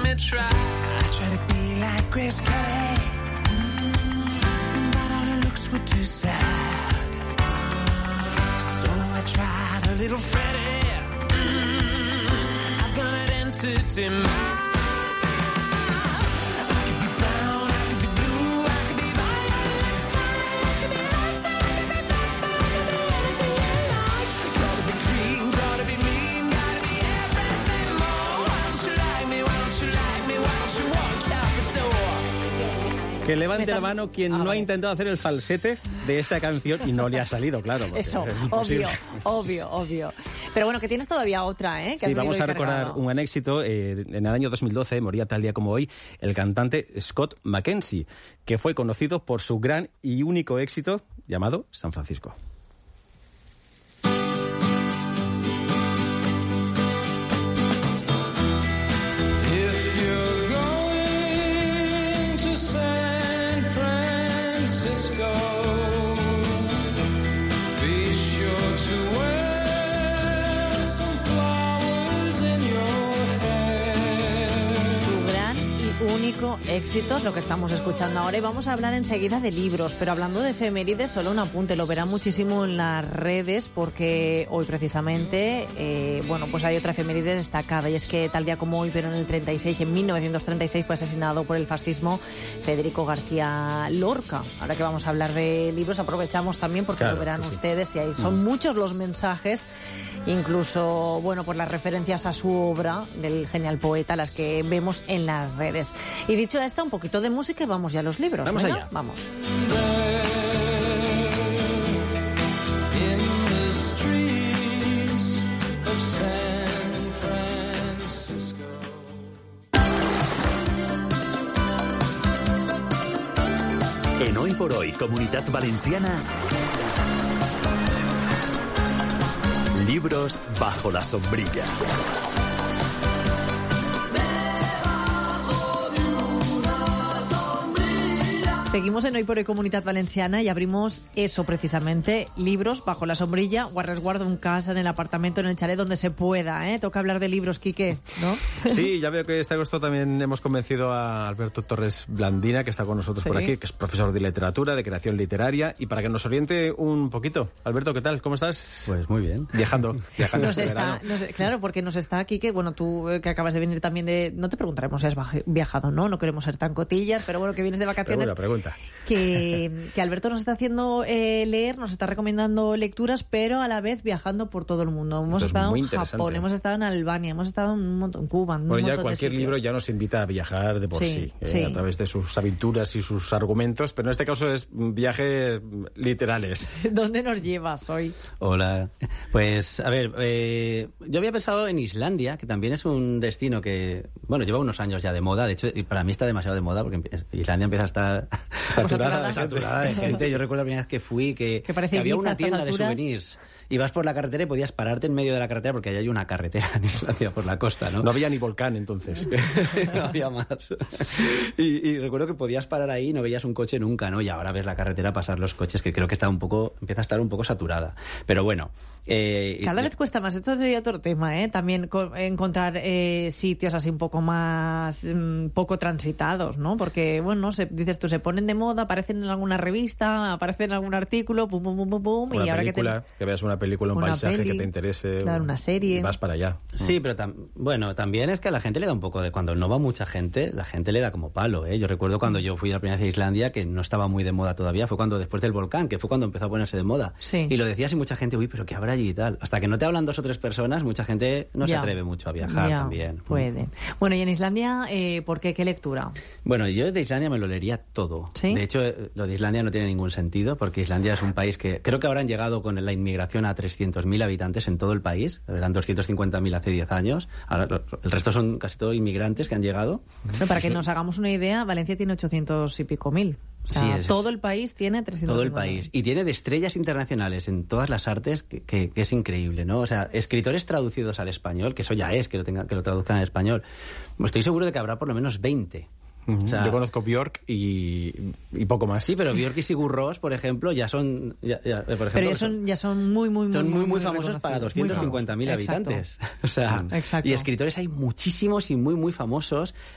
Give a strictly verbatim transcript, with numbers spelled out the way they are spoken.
me try. I try to be like Grace Kelly, mm, but all her looks were too sad. So I tried a little Freddie. Mm, I've got an entity mind. Que levante estás... la mano quien ah, no vale. ha intentado hacer el falsete de esta canción y no le ha salido, claro. Eso, es imposible. obvio, obvio, obvio. Pero bueno, que tienes todavía otra, ¿eh? Que Sí, has vamos a venido recordar cargado. un gran éxito. Eh, en el año dos mil doce moría tal día como hoy el cantante Scott McKenzie, que fue conocido por su gran y único éxito llamado San Francisco. Único éxito es lo que estamos escuchando ahora y vamos a hablar enseguida de libros, pero hablando de efemérides, solo un apunte, lo verán muchísimo en las redes porque hoy precisamente, eh, bueno, pues hay otra efeméride destacada y es que tal día como hoy, pero en el treinta y seis, en mil novecientos treinta y seis fue asesinado por el fascismo Federico García Lorca. Ahora que vamos a hablar de libros, aprovechamos también porque claro, lo verán sí. ustedes y ahí son muchos los mensajes, incluso, bueno, por las referencias a su obra del genial poeta, las que vemos en las redes. Y dicho esto, un poquito de música y vamos ya a los libros. Vamos ¿verdad? allá. Vamos. En Hoy por Hoy, Comunitat Valenciana, libros bajo la sombrilla. Seguimos en Hoy por Hoy Comunitat Valenciana y abrimos eso precisamente, libros bajo la sombrilla o a resguardo en casa, en el apartamento, en el chalet, donde se pueda, ¿eh? Toca hablar de libros, Quique, ¿no? Sí, ya veo que este agosto también hemos convencido a Alberto Torres Blandina, que está con nosotros Sí. por aquí, que es profesor de literatura, de creación literaria, y para que nos oriente un poquito. Alberto, ¿qué tal? ¿Cómo estás? Pues muy bien. Viajando, viajando Nos este está, verano. nos- claro, porque nos está aquí que, bueno, tú eh, que acabas de venir también de... No te preguntaremos si has baje- viajado, ¿no? No queremos ser tan cotillas, pero bueno, que vienes de vacaciones. Pregunta, pregunta. Que, que Alberto nos está haciendo eh, leer, nos está recomendando lecturas, pero a la vez viajando por todo el mundo. Hemos Esto es estado muy en interesante. Japón, hemos estado en Albania, hemos estado en un montón, en Cuba, en un Bueno, ya montón de cualquier sitios. libro ya nos invita a viajar de por Sí, sí, eh, sí. a través de sus aventuras y sus argumentos, pero en este caso es viajes literales. ¿Dónde nos llevas hoy? Hola. Pues, a ver, eh, yo había pensado en Islandia, que también es un destino que, bueno, lleva unos años ya de moda. De hecho, y para mí está demasiado de moda porque empie- Islandia empieza a estar Saturada, saturada de gente. Yo recuerdo la primera vez que fui que, Que parece había Ibiza una a estas tienda de alturas. souvenirs. Ibas por la carretera y podías pararte en medio de la carretera porque ahí hay una carretera en Islandia por la costa, ¿no? No había ni volcán entonces. No había más. Y, y recuerdo que podías parar ahí y no veías un coche nunca, ¿no? Y ahora ves la carretera pasar los coches, que creo que está un poco, empieza a estar un poco saturada. Pero bueno. Eh, Cada y- vez cuesta más. Esto sería otro tema, ¿eh? También co- encontrar eh, sitios así un poco más mm, poco transitados, ¿no? Porque, bueno, se, dices tú, se ponen de moda, aparecen en alguna revista, aparecen en algún artículo, pum, pum, pum, pum, pum, Una y ahora que te... película, que, veas una película, un Una paisaje peli, que te interese. claro, una serie. Y vas para allá. Sí, pero tam- bueno, también es que a la gente le da un poco de... Cuando no va mucha gente, la gente le da como palo, ¿eh? Yo recuerdo cuando yo fui la primera vez a Islandia, que no estaba muy de moda todavía, fue cuando después del volcán, que fue cuando empezó a ponerse de moda. Sí. Y lo decías y mucha gente, uy, pero ¿qué habrá allí y tal? Hasta que no te hablan dos o tres personas, mucha gente no se Ya. atreve mucho a viajar Ya, también. puede. Bueno, y en Islandia, eh, ¿por qué? ¿Qué lectura? Bueno, yo de Islandia me lo leería todo. ¿Sí? De hecho, eh, lo de Islandia no tiene ningún sentido, porque Islandia es un país que creo que ahora han llegado con la inmigración a trescientos mil habitantes en todo el país. Eran doscientos cincuenta mil hace diez años. Ahora lo- el resto son casi todos inmigrantes que han llegado. Bueno, para que nos hagamos una idea, Valencia tiene ochocientos y pico mil. O sea, Sí, es- todo el país tiene trescientos Todo el cincuenta mil. país. Y tiene de estrellas internacionales en todas las artes que, que- que es increíble, ¿no? O sea, escritores traducidos al español, que eso ya es, que lo, tenga, que lo traduzcan al español. Estoy seguro de que habrá por lo menos veinte. Ujú. O sea, Yo conozco Björk y, y poco más. Sí, pero Björk y Sigur Rós, por ejemplo, ya son... ya- ya, por ejemplo, Pero ya son, ya son muy, muy, muy, son muy, muy famosos para reconocidos. doscientos cincuenta mil Muy famosos. habitantes. O sea, Exacto. y escritores hay muchísimos y muy, muy famosos.